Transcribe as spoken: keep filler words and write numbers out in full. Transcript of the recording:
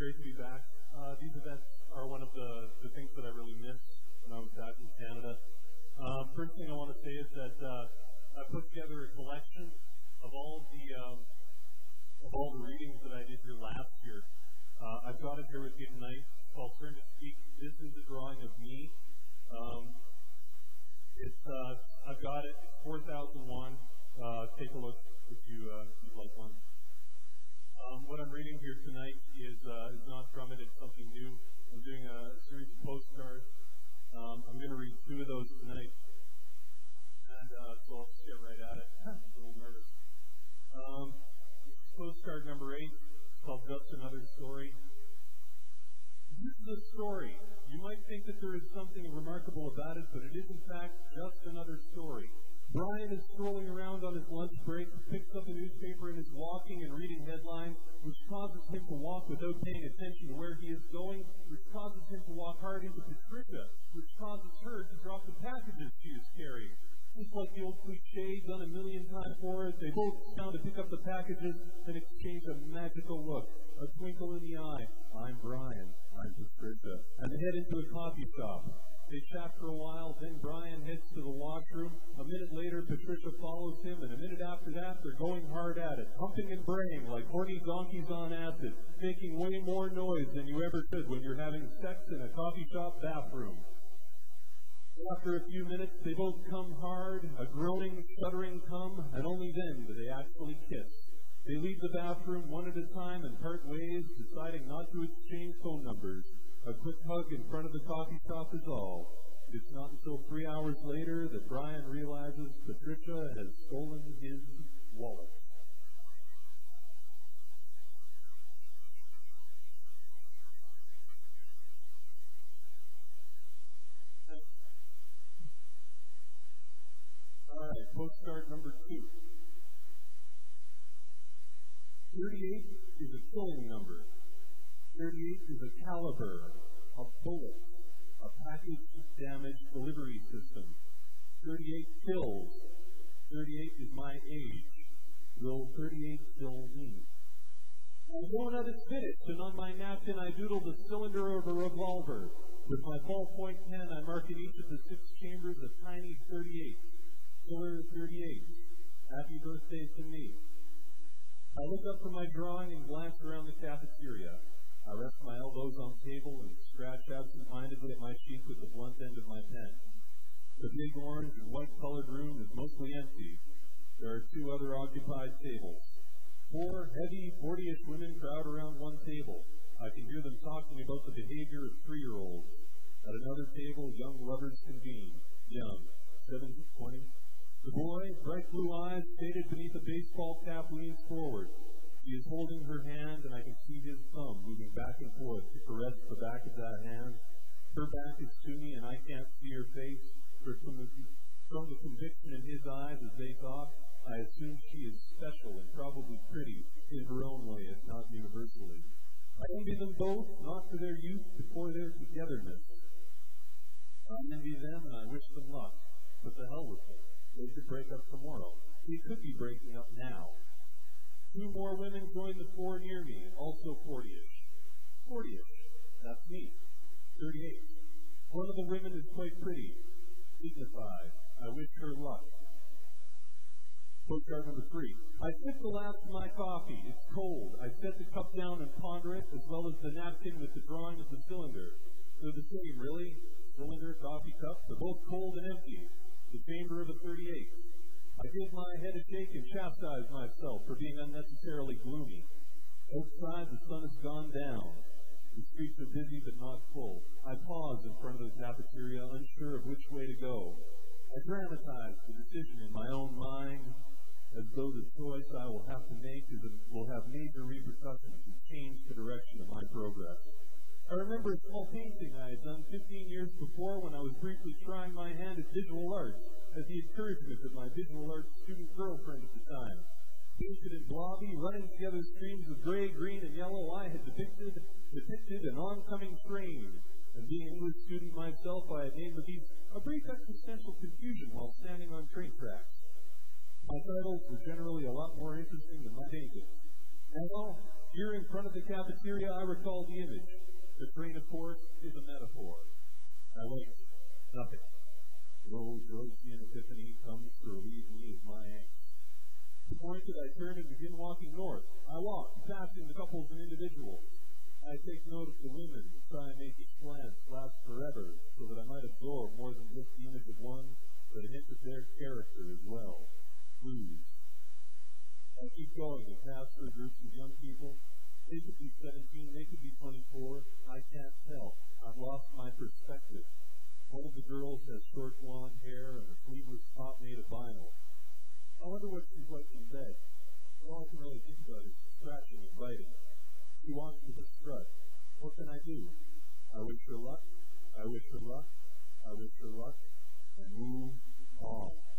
great to be back. Uh, these events are one of the, the things that I really missed when I was back in Canada. Um, first thing I want to say is that uh, I put together a collection of all the um, of all the readings that I did here last year. Uh, I've got it here with me tonight. It's called Turn to Speak. This is a drawing of me. Um, it's uh, I've got it. It's four thousand one. Uh, take a look if you uh, if you'd like one. Um, what I'm reading here tonight is uh, is not from it. It's something new. I'm doing a series of postcards. Um, I'm going to read two of those tonight, and uh, so I'll just get right at it. I'm a little nervous. Um, postcard number eight, called Just Another Story. This is a story. You might think that there is something remarkable about it, but it is in fact just another story. Brian is strolling around on his lunch break, picks up a newspaper and is walking and reading headlines, which causes him to walk without paying attention to where he is going, which causes him to walk hard into Patricia, which causes her to drop the packages she is carrying. Just like the old cliche done a million times before, they both down to pick up the packages and exchange a magical look, a twinkle in the eye. I'm Brian. I'm Patricia. And they head into a coffee shop. They chat for a while, then Brian heads to the washroom. A minute later, Patricia follows him, and a minute after that, they're going hard at it, humping and braying like horny donkeys on acid, making way more noise than you ever could when you're having sex in a coffee shop bathroom. After a few minutes, they both come hard, a groaning, shuddering come, and only then do they actually kiss. They leave the bathroom one at a time and part ways, deciding not to exchange phone numbers. A quick hug in front of the coffee shop is all. It's not until three hours later that Brian realizes Patricia has stolen his wallet. All right, postcard number two. thirty-eight is a killing number. thirty-eight is a caliber, a bullet, a package damage delivery system. thirty-eight kills. thirty-eight is my age. Will thirty-eight kill me? I know that it's finished, and on my napkin I doodle the cylinder of a revolver. With my ballpoint pen I mark in each of the six chambers a tiny thirty-eight. Killer thirty-eight. Happy birthday to me. I look up from my drawing and glance around the cafeteria. I rest my elbows on the table and scratch absent-mindedly at my cheek with the blunt end of my pen. The big orange and white-colored room is mostly empty. There are two other occupied tables. Four heavy, forty-ish women crowd around one table. I can hear them talking about the behavior of three-year-olds. At another table, young lovers convene. Young, seven to twenty. The boy, bright blue eyes, shaded beneath a baseball cap, leans forward. She is holding her hand, and I can see his thumb moving back and forth to caress the back of that hand. Her back is to me, and I can't see her face, but from the, from the conviction in his eyes as they talk, I assume she is special and probably pretty in her own way, if not universally. I envy them both, not for their youth, but for their togetherness. I envy them, and I wish them luck, but the hell with them. They could break up tomorrow. We could be breaking up now. Two more women join the floor near me, also forty-ish. forty-ish. That's me. thirty-eight. One of the women is quite pretty. Dignified. I wish her luck. Postcard number three. I sip the last of my coffee. It's cold. I set the cup down and ponder it, as well as the napkin with the drawing of the cylinder. They're the same, really. Cylinder, coffee cup. They're both cold and empty. The chamber of a thirty-eight. I give my head a shake and chastise myself for being unnecessarily gloomy. Outside, the sun has gone down. The streets are busy but not full. I pause in front of the cafeteria, unsure of which way to go. I dramatize the decision in my own mind, as though the choice I will have to make is a, will have major repercussions and change the direction of my progress. I remember a small painting I had done fifteen years before when I was briefly trying my hand at visual arts, as the encouragement of my visual arts student girlfriend at the time. Painted in blobby, running together streams of gray, green, and yellow, I had depicted, depicted an oncoming train. And being an English student myself, I had named the piece A Brief Existential Confusion While Standing on Train Tracks. My titles were generally a lot more interesting than my paintings. Now, here in front of the cafeteria, I recall the image. The train, of course, is a metaphor. I wait. Nothing. No Joycean epiphany comes to relieve me of my angst. The point that I turn and begin walking north. I walk, passing the couples and individuals. I take note of the women and try and make each glance last forever, so that I might absorb more than just the image of one, but a hint of their character as well. Clues. I keep going and pass through groups of young people. They could be seventeen, they could be twenty-four. I can't tell. I've lost my perspective. One of the girls has short blonde hair and a sleeveless top made of vinyl. I wonder what she's like in bed. All I can really think about is scratching and biting. She wants me to strut. What can I do? I wish her luck. I wish her luck. I wish her luck. And move on.